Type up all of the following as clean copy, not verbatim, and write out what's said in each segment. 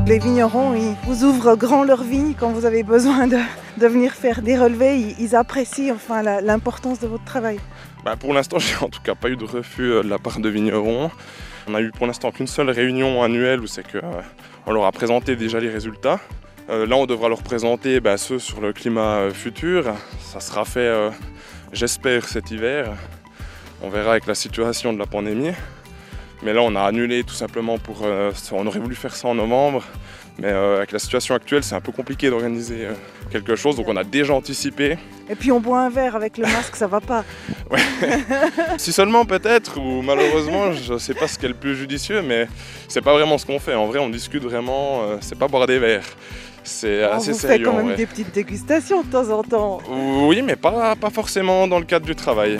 Les vignerons, ils vous ouvrent grand leurs vignes quand vous avez besoin de venir faire des relevés. Ils apprécient enfin l'importance de votre travail. Pour l'instant, j'ai en tout cas pas eu de refus de la part de vignerons. On a eu pour l'instant qu'une seule réunion annuelle où c'est qu'on leur a présenté déjà les résultats. Là, on devra leur présenter ceux sur le climat futur. Ça sera fait, j'espère, cet hiver. On verra avec la situation de la pandémie. Mais là, on a annulé tout simplement on aurait voulu faire ça en novembre. Mais avec la situation actuelle, c'est un peu compliqué d'organiser quelque chose. Donc on a déjà anticipé. Et puis on boit un verre avec le masque, ça va pas. Ouais. Si seulement peut-être, ou malheureusement, je ne sais pas ce qui est le plus judicieux, mais c'est pas vraiment ce qu'on fait. En vrai, on discute vraiment, c'est pas boire des verres. C'est assez sérieux. Vous faites quand même des petites dégustations de temps en temps. Oui, mais pas forcément dans le cadre du travail.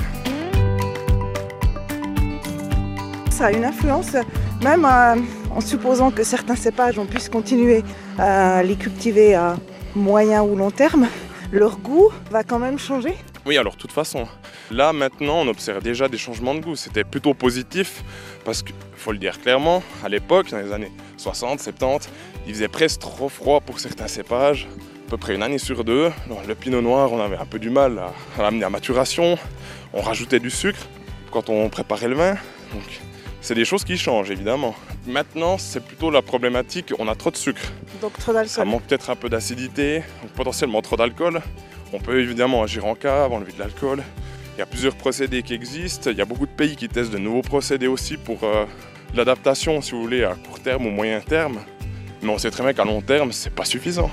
Ça a une influence, même en supposant que certains cépages, on puisse continuer à les cultiver à moyen ou long terme, leur goût va quand même changer. Oui, alors de toute façon, là maintenant on observe déjà des changements de goût. C'était plutôt positif parce qu'il faut le dire clairement, à l'époque, dans les années 60, 70, il faisait presque trop froid pour certains cépages, à peu près une année sur deux. Alors, le pinot noir, on avait un peu du mal à l'amener à maturation, on rajoutait du sucre quand on préparait le vin. Donc, c'est des choses qui changent évidemment. Maintenant, c'est plutôt la problématique, on a trop de sucre. Donc trop d'alcool. Ça manque peut-être un peu d'acidité, donc potentiellement trop d'alcool. On peut évidemment agir en cave, enlever de l'alcool. Il y a plusieurs procédés qui existent. Il y a beaucoup de pays qui testent de nouveaux procédés aussi pour l'adaptation, si vous voulez, à court terme ou moyen terme. Mais on sait très bien qu'à long terme, c'est pas suffisant.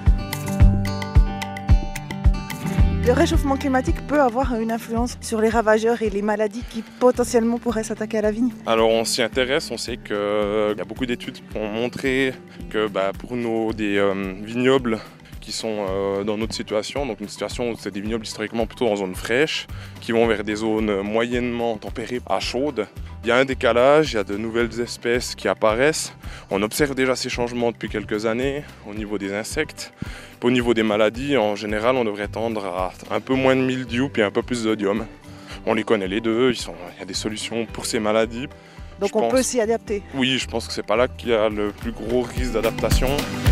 Le réchauffement climatique peut avoir une influence sur les ravageurs et les maladies qui potentiellement pourraient s'attaquer à la vigne. Alors on s'y intéresse, on sait qu'il y a beaucoup d'études qui ont montré que pour des vignobles qui sont dans notre situation, donc une situation où c'est des vignobles historiquement plutôt en zone fraîche, qui vont vers des zones moyennement tempérées à chaudes. Il y a un décalage, il y a de nouvelles espèces qui apparaissent. On observe déjà ces changements depuis quelques années au niveau des insectes. Au niveau des maladies, en général, on devrait tendre à un peu moins de mildiou puis un peu plus d'odium. On les connaît les deux, il y a des solutions pour ces maladies. Donc on peut s'y adapter. Oui, je pense que c'est pas là qu'il y a le plus gros risque d'adaptation.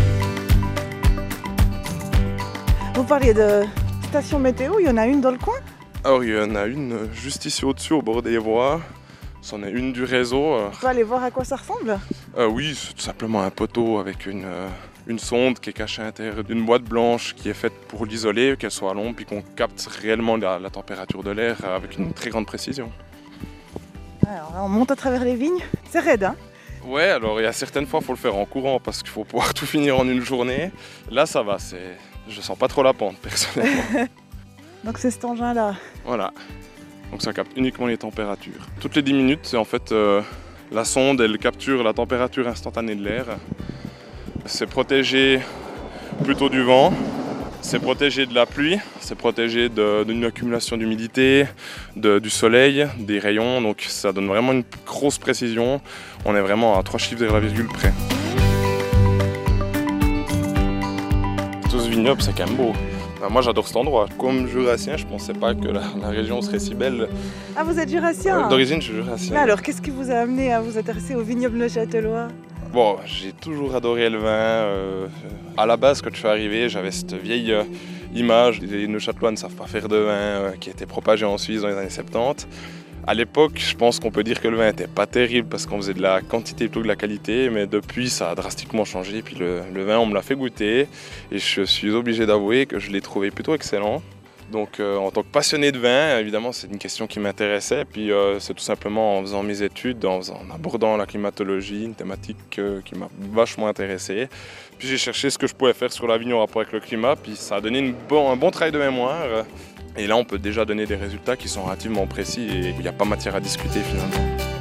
Vous parliez de station météo, il y en a une dans le coin? Alors il y en a une juste ici au-dessus, au bord des voies. C'en est une du réseau. On peut aller voir à quoi ça ressemble? Oui, c'est tout simplement un poteau avec une sonde qui est cachée à l'intérieur d'une boîte blanche qui est faite pour l'isoler, qu'elle soit à l'ombre, puis qu'on capte réellement la température de l'air avec une très grande précision. Alors là, on monte à travers les vignes, c'est raide, hein? Ouais, alors il y a certaines fois il faut le faire en courant parce qu'il faut pouvoir tout finir en une journée. Là ça va, je sens pas trop la pente personnellement. Donc c'est cet engin-là. Voilà, donc ça capte uniquement les températures. Toutes les 10 minutes, c'est en fait la sonde, elle capture la température instantanée de l'air. C'est protégé plutôt du vent, c'est protégé de la pluie, c'est protégé d'une accumulation d'humidité, du soleil, des rayons, donc ça donne vraiment une grosse précision. On est vraiment à 3 chiffres derrière la virgule près. Tout ce vignoble, c'est quand même beau. Moi j'adore cet endroit. Comme jurassien, je ne pensais pas que la région serait si belle. Ah, vous êtes jurassien? D'origine, je suis jurassien. Mais alors, qu'est-ce qui vous a amené à vous intéresser au vignoble neuchâtelois? Bon, j'ai toujours adoré le vin. À la base, quand je suis arrivé, j'avais cette vieille image des Neuchâtelois ne savent pas faire de vin qui était propagée en Suisse dans les années 70. À l'époque, je pense qu'on peut dire que le vin n'était pas terrible parce qu'on faisait de la quantité plutôt que de la qualité, mais depuis, ça a drastiquement changé. Puis le vin, on me l'a fait goûter et je suis obligé d'avouer que je l'ai trouvé plutôt excellent. Donc en tant que passionné de vin, évidemment c'est une question qui m'intéressait, puis c'est tout simplement en faisant mes études, en abordant la climatologie, une thématique qui m'a vachement intéressé. Puis j'ai cherché ce que je pouvais faire sur la vigne en rapport avec le climat, puis ça a donné un bon travail de mémoire. Et là on peut déjà donner des résultats qui sont relativement précis et il n'y a pas matière à discuter finalement.